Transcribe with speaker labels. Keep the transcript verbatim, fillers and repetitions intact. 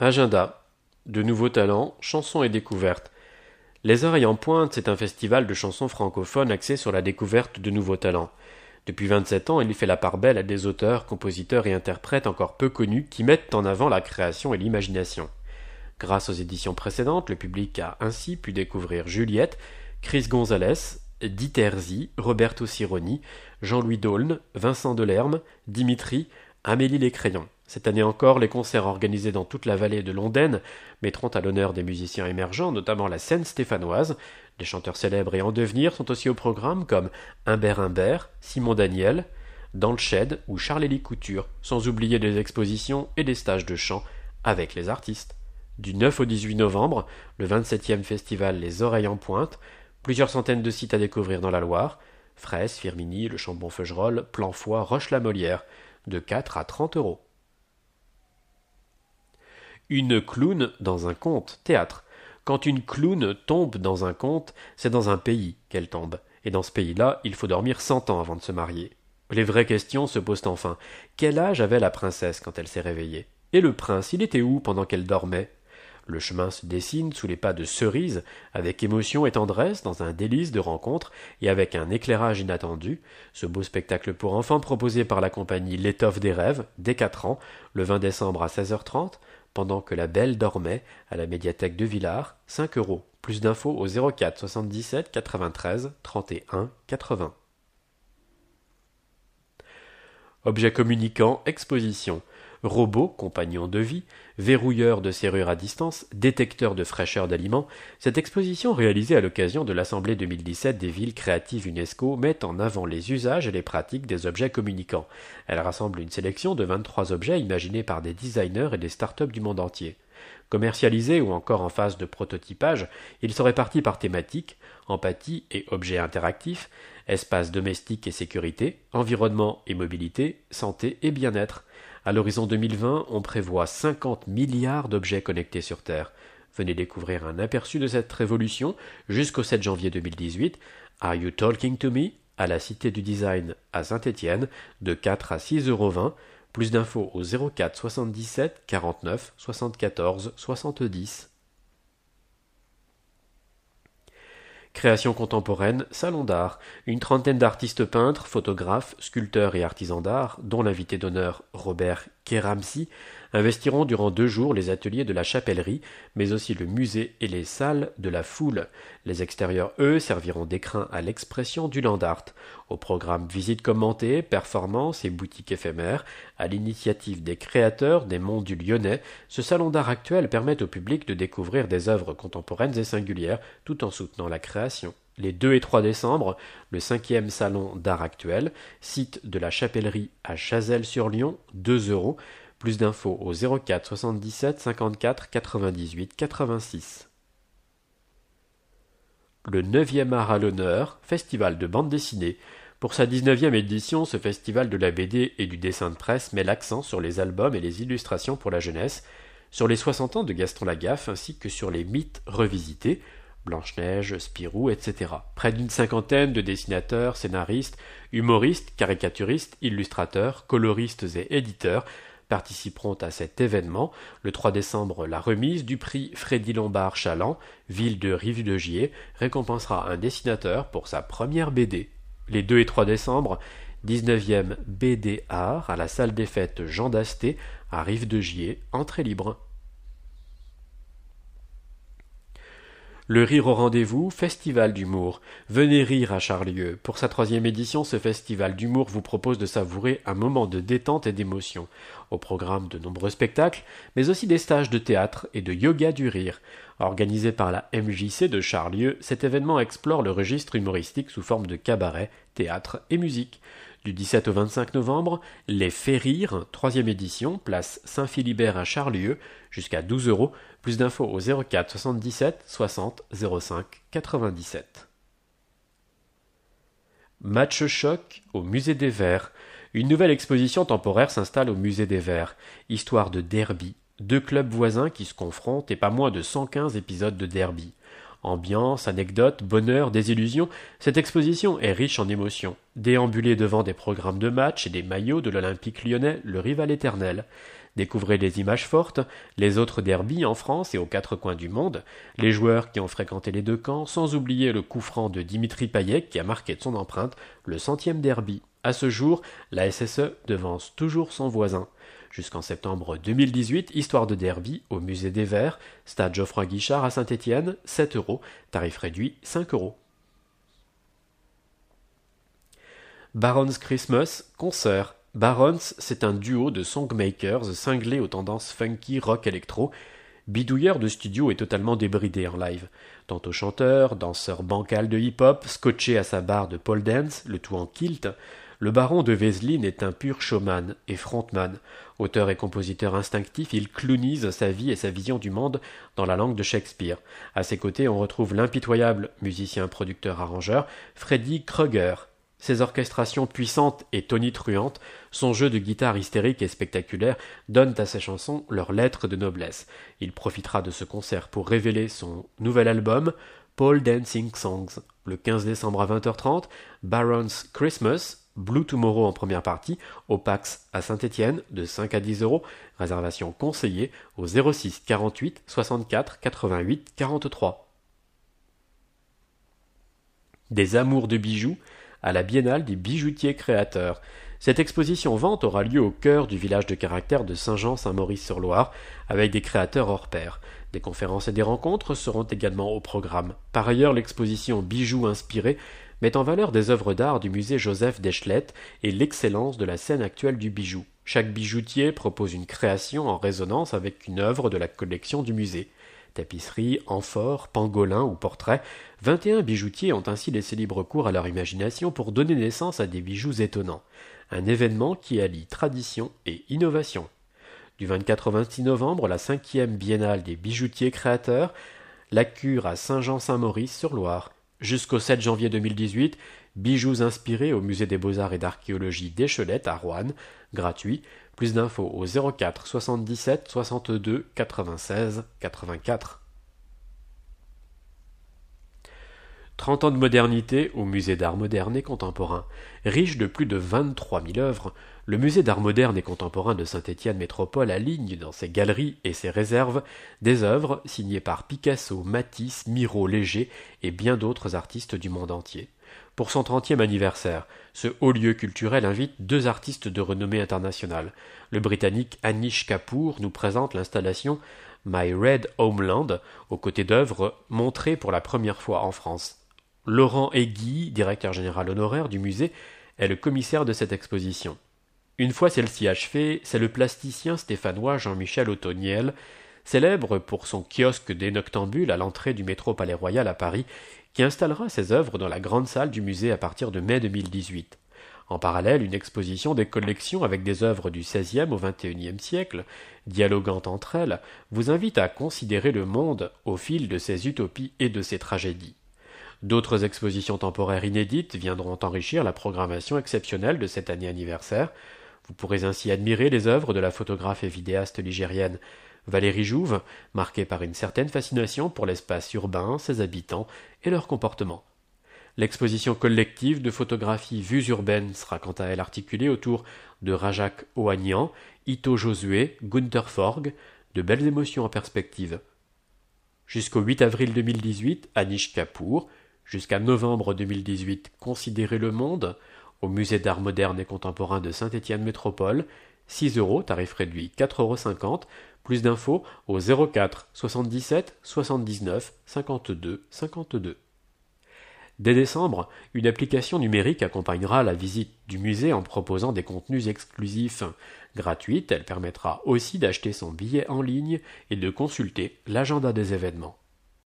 Speaker 1: Agenda. De nouveaux talents, chansons et découvertes. Les Oreilles en Pointe, c'est un festival de chansons francophones axé sur la découverte de nouveaux talents. Depuis vingt-sept ans, il fait la part belle à des auteurs, compositeurs et interprètes encore peu connus qui mettent en avant la création et l'imagination. Grâce aux éditions précédentes, le public a ainsi pu découvrir Juliette, Chris Gonzalez, Diterzi, Roberto Sironi, Jean-Louis Daulne, Vincent Delerme, Dimitri, Amélie Lécrayon. Cette année encore, les concerts organisés dans toute la vallée de l'Ondaine mettront à l'honneur des musiciens émergents, notamment la scène stéphanoise. Des chanteurs célèbres et en devenir sont aussi au programme comme Humbert Humbert, Simon Daniel, Dans le Shed ou Charles-Élie Couture, sans oublier des expositions et des stages de chant avec les artistes. Du neuf au dix-huit novembre, le vingt-septième festival Les Oreilles en Pointe, plusieurs centaines de sites à découvrir dans la Loire, Fraisse, Firminy, le Chambon-Feugerolles, Planfoy, Roche-la-Molière, de quatre à trente euros. Une clown dans un conte, théâtre. Quand une clown tombe dans un conte, c'est dans un pays qu'elle tombe. Et dans ce pays-là, il faut dormir cent ans avant de se marier. Les vraies questions se posent enfin. Quel âge avait la princesse quand elle s'est réveillée? Et le prince, il était où pendant qu'elle dormait? Le chemin se dessine sous les pas de Cerise, avec émotion et tendresse, dans un délice de rencontre et avec un éclairage inattendu. Ce beau spectacle pour enfants proposé par la compagnie L'étoffe des rêves, dès quatre ans, le vingt décembre à seize heures trente, pendant que la belle dormait, à la médiathèque de Villars, cinq euros. Plus d'infos au zéro quatre soixante-dix-sept quatre-vingt-treize trente et un quatre-vingts. Objets communicants, exposition. Robots, compagnons de vie, verrouilleurs de serrures à distance, détecteurs de fraîcheur d'aliments, cette exposition réalisée à l'occasion de l'Assemblée deux mille dix-sept des villes créatives UNESCO met en avant les usages et les pratiques des objets communicants. Elle rassemble une sélection de vingt-trois objets imaginés par des designers et des start-up du monde entier. Commercialisés ou encore en phase de prototypage, ils sont répartis par thématique, empathie et objets interactifs, espace domestique et sécurité, environnement et mobilité, santé et bien-être. À l'horizon deux mille vingt, on prévoit cinquante milliards d'objets connectés sur Terre. Venez découvrir un aperçu de cette révolution jusqu'au sept janvier deux mille dix-huit. Are You Talking to Me? À la Cité du Design à Saint-Étienne, de quatre à six euros vingt. Plus d'infos au zéro quatre soixante-dix-sept quarante-neuf soixante-quatorze soixante-dix. Création contemporaine, salon d'art. Une trentaine d'artistes peintres, photographes, sculpteurs et artisans d'art, dont l'invité d'honneur Robert Kéramsi, investiront durant deux jours les ateliers de la chapellerie, mais aussi le musée et les salles de la foule. Les extérieurs, eux, serviront d'écrin à l'expression du land art. Au programme visites commentées, performances et boutiques éphémères, à l'initiative des créateurs des Monts du Lyonnais, ce salon d'art actuel permet au public de découvrir des œuvres contemporaines et singulières, tout en soutenant la création. Les deux et trois décembre, le cinquième salon d'art actuel, site de la Chapellerie à Chazelles-sur-Lyon, deux euros. Plus d'infos au zéro quatre soixante-dix-sept cinquante-quatre quatre-vingt-dix-huit quatre-vingt-six. Le neuvième art à l'honneur, festival de bande dessinée. Pour sa dix-neuvième édition, ce festival de la B D et du dessin de presse met l'accent sur les albums et les illustrations pour la jeunesse, sur les soixante ans de Gaston Lagaffe ainsi que sur les mythes revisités, Blanche-Neige, Spirou, et cetera. Près d'une cinquantaine de dessinateurs, scénaristes, humoristes, caricaturistes, illustrateurs, coloristes et éditeurs participeront à cet événement. Le trois décembre, la remise du prix Frédie Lombard Chaland, ville de Rive-de-Gier, récompensera un dessinateur pour sa première B D. Les deux et trois décembre, dix-neuvième B D Art à la salle des fêtes Jean d'Asté à Rive-de-Gier, entrée libre. Le Rire au rendez-vous, festival d'humour. Venez rire à Charlieu. Pour sa troisième édition, ce festival d'humour vous propose de savourer un moment de détente et d'émotion. Au programme de nombreux spectacles, mais aussi des stages de théâtre et de yoga du rire. Organisé par la M J C de Charlieu, cet événement explore le registre humoristique sous forme de cabaret, théâtre et musique. Du dix-sept au vingt-cinq novembre, les Faits rire, troisième édition, place Saint-Philibert à Charlieu, jusqu'à douze euros. Plus d'infos au zéro quatre soixante-dix-sept soixante zéro cinq quatre-vingt-dix-sept. Match choc au Musée des Verts. Une nouvelle exposition temporaire s'installe au Musée des Verts. Histoire de derby. Deux clubs voisins qui se confrontent et pas moins de cent quinze épisodes de derby. Ambiance, anecdotes, bonheur, désillusion, cette exposition est riche en émotions. Déambulez devant des programmes de matchs et des maillots de l'Olympique lyonnais, le rival éternel. Découvrez les images fortes, les autres derbies en France et aux quatre coins du monde, les joueurs qui ont fréquenté les deux camps, sans oublier le coup franc de Dimitri Payet qui a marqué de son empreinte le centième derby. À ce jour, la S S E devance toujours son voisin. Jusqu'en septembre deux mille dix-huit, histoire de derby au musée des Verts, stade Geoffroy Guichard à Saint-Étienne, sept euros, tarif réduit cinq euros. Baron's Christmas, concert. Barons, c'est un duo de songmakers cinglés aux tendances funky rock électro, bidouilleur de studio et totalement débridé en live. Tantôt chanteur, danseur bancal de hip-hop, scotché à sa barre de pole dance, le tout en kilt, le baron de Vézeline est un pur showman et frontman. Auteur et compositeur instinctif, il clownise sa vie et sa vision du monde dans la langue de Shakespeare. À ses côtés, on retrouve l'impitoyable musicien, producteur, arrangeur, Freddy Krueger. Ses orchestrations puissantes et tonitruantes, son jeu de guitare hystérique et spectaculaire donnent à ses chansons leur lettre de noblesse. Il profitera de ce concert pour révéler son nouvel album, Pole Dancing Songs. Le quinze décembre à vingt heures trente, Baron's Christmas, Blue Tomorrow en première partie, au Pax à Saint-Étienne, de cinq à dix euros, réservation conseillée au zéro six quarante-huit soixante-quatre quatre-vingt-huit quarante-trois. Des amours de bijoux à la Biennale des bijoutiers créateurs. Cette exposition vente aura lieu au cœur du village de caractère de Saint-Jean-Saint-Maurice-sur-Loire, avec des créateurs hors pair. Des conférences et des rencontres seront également au programme. Par ailleurs, l'exposition Bijoux inspirés met en valeur des œuvres d'art du musée Joseph d'Eschlette et l'excellence de la scène actuelle du bijou. Chaque bijoutier propose une création en résonance avec une œuvre de la collection du musée. Tapisseries, amphores, pangolins ou portraits, vingt et un bijoutiers ont ainsi laissé libre cours à leur imagination pour donner naissance à des bijoux étonnants. Un événement qui allie tradition et innovation. Du vingt-quatre au vingt-six novembre, la cinquième biennale des bijoutiers créateurs, la cure à Saint-Jean-Saint-Maurice-sur-Loire. Jusqu'au sept janvier deux mille dix-huit, bijoux inspirés au musée des Beaux-Arts et d'Archéologie d'Échelette à Roanne, gratuit. Plus d'infos au zéro quatre soixante-dix-sept soixante-deux quatre-vingt-seize quatre-vingt-quatre. trente ans de modernité au musée d'art moderne et contemporain. Riche de plus de vingt-trois mille œuvres, le musée d'art moderne et contemporain de Saint-Étienne Métropole aligne dans ses galeries et ses réserves des œuvres signées par Picasso, Matisse, Miro, Léger et bien d'autres artistes du monde entier. Pour son trentième anniversaire, ce haut lieu culturel invite deux artistes de renommée internationale. Le Britannique Anish Kapoor nous présente l'installation My Red Homeland, aux côtés d'œuvres montrées pour la première fois en France. Laurent Aiguille, directeur général honoraire du musée, est le commissaire de cette exposition. Une fois celle-ci achevée, c'est le plasticien stéphanois Jean-Michel Ottoniel, célèbre pour son kiosque des Noctambules à l'entrée du métro Palais-Royal à Paris, qui installera ses œuvres dans la grande salle du musée à partir de mai deux mille dix-huit. En parallèle, une exposition des collections avec des œuvres du seizième au vingt et unième siècle, dialoguant entre elles, vous invite à considérer le monde au fil de ses utopies et de ses tragédies. D'autres expositions temporaires inédites viendront enrichir la programmation exceptionnelle de cette année anniversaire. Vous pourrez ainsi admirer les œuvres de la photographe et vidéaste ligérienne Valérie Jouve, marquée par une certaine fascination pour l'espace urbain, ses habitants et leur comportement. L'exposition collective de photographie Vues urbaines sera quant à elle articulée autour de Rajak Ohanian, Ito Josué, Gunther Forg, de belles émotions en perspective. Jusqu'au huit avril deux mille dix-huit, Anish Kapoor, jusqu'à novembre deux mille dix-huit, Considérer le monde, au musée d'art moderne et contemporain de Saint-Étienne Métropole, six euros, tarif réduit quatre euros cinquante, plus d'infos au zéro quatre soixante-dix-sept soixante-dix-neuf cinquante-deux cinquante-deux. Dès décembre, une application numérique accompagnera la visite du musée en proposant des contenus exclusifs. Gratuite, elle permettra aussi d'acheter son billet en ligne et de consulter l'agenda des événements.